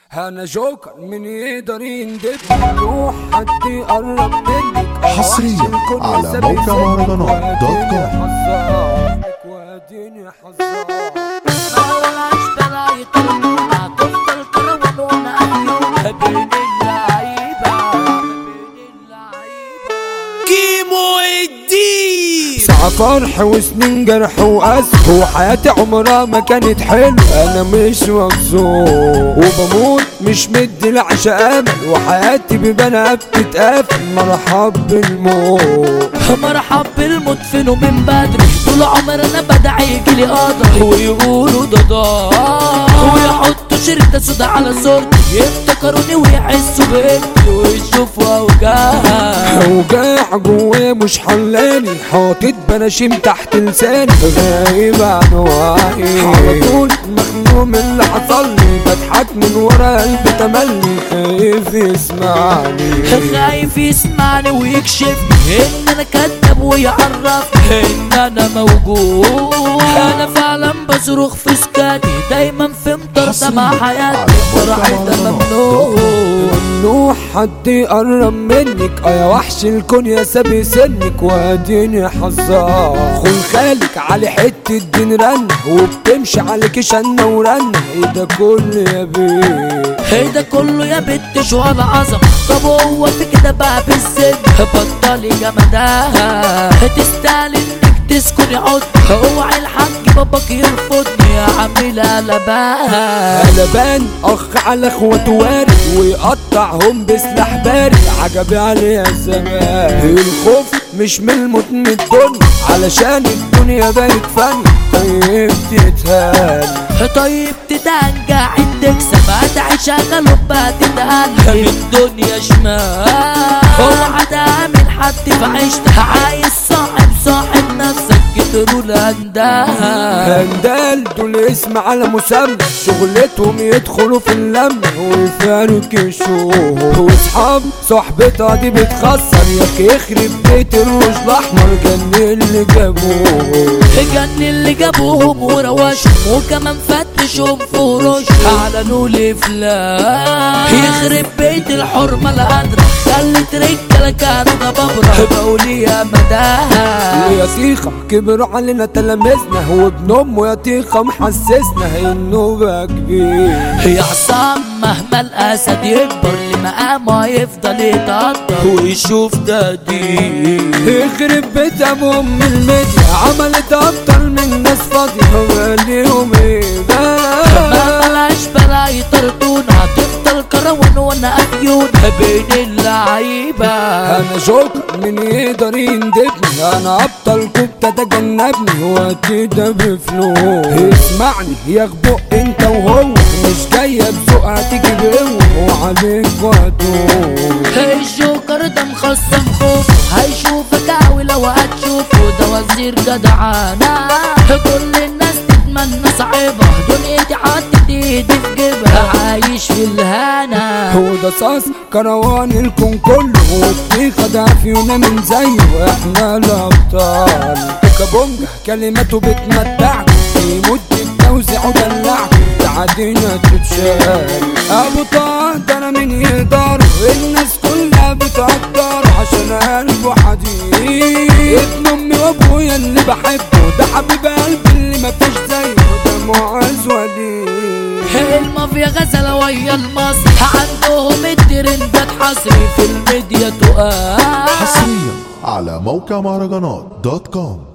انا جوكر من يقدر يندبني روح حد يقرب منك حصريا على موقع مهرجانات دوت كوم. واديني حظاظ فرح وسنين جرح وأسف وحياتي عمرها ما كانت حلوة. أنا مش مبسوط وبموت مش مدي العشا أمل وحياتي ببنها بتتقفل. مرحب بالموت مرحب بالموت فينه من بدري. طول عمرنا بدعي يجيلي قدر ويقولوا ده ضاع ويحطوا شريطة سودا على صورتي يفتكروني ويحسوا بقيمتي ويشوفوا أوجاع جوايا مش حلاني حاطط بناشيم تحت لساني غايب عن وعي على طول مخنوق من اللي حصلي بضحك من ورا قلبي تملي خايف يسمعني ويكشفني ان انا كداب ويعرفني ان انا موجود. انا فعلا بصرخ في سكاتي دايما في مطردة مع حياتي فرحتها ممنوع حد يقرب منك يا وحش الكون يا سابي سنك واديني حظاظ. خل خالك على حتة دين رن وبتمشي عليك شنة ورن. ايه ده كله يا بيه ايه ده كله يا بنت شو على عظم. طب هو في كده بقى بالسن بطلي جمدها تستاهل انك تسكني عد. اوعي الحاج باباك يرفضني يا عمي قلبان اخ على اخوته وارد ويقطعهم بسلاح بارد. عجبي عليا الزمان الخوف مش من الموت من الدنيا علشان الدنيا بقت فن. طيب تتهان قاعد تكسب هتعي شغل وبقى تتقلب الدنيا شمال. اوعى تامن حد في عيشتها عايز صاحب نفسك كتروا هندال دول اسم على مسمى شغلتهم يدخلوا في اللمة ويفارق الشوق واصحاب صحبتها دي بتخسر ياك يخرب بيت الروج الاحمر. جن اللي جابوهم ورواشهم وكمان فتشهم فروش اعلنوا لي فلان يخرب بيت الحرمة القادرة خلت رجالة كانوا جبابرة بقولي يا مداها. ويا تيخة كبروا علينا تلامذنا وابن امه يا تيخة محسسنا انه بقى كبير. يا عصام مهما الاسد يكبر لمقامه يفضل يتقدر ويشوف تقدير. يخرب بيت ابو ام الميديا عملت اكتر من ناس فاضية وقاليهم ايه ما بلاش بلا يطردونا هتفضل كروان وانا افيون بين اللعيبة. انا جوكر من يقدر يندبني انا ابطل كنت تتجنبني وقتي ده بفلوس. اسمعني يا غبق انت وهو مش جاية بذوق هتيجي بقوة وعليك وهدوء. الجوكر ده مخصم خوف هيشوفك قوي لو هتشوفه ده وزير جدعانة. كل الناس تتمنى صعبة دنيتي حطت ايدي في جيبها عايش في الهنا. هو ده صاص كروان الكون كله وبتيخة ده فينا من زيه احنا الابطال. كابونجا كلماته بتمتعك يمد التوزيع ودلعك تعدينا تتشال. ابو طه ده انا من يقدر الناس كلها بتقدر عشان قلبه حديد. ابن امي وابويا اللي بحبه ده حبيب قلبي اللي مفيش زيه ده معز وليد. المافيا غزلة ويا المصري عندهم الترندات حصري في الميديا تقال. حصريا على موقع مهرجانات دوت كوم.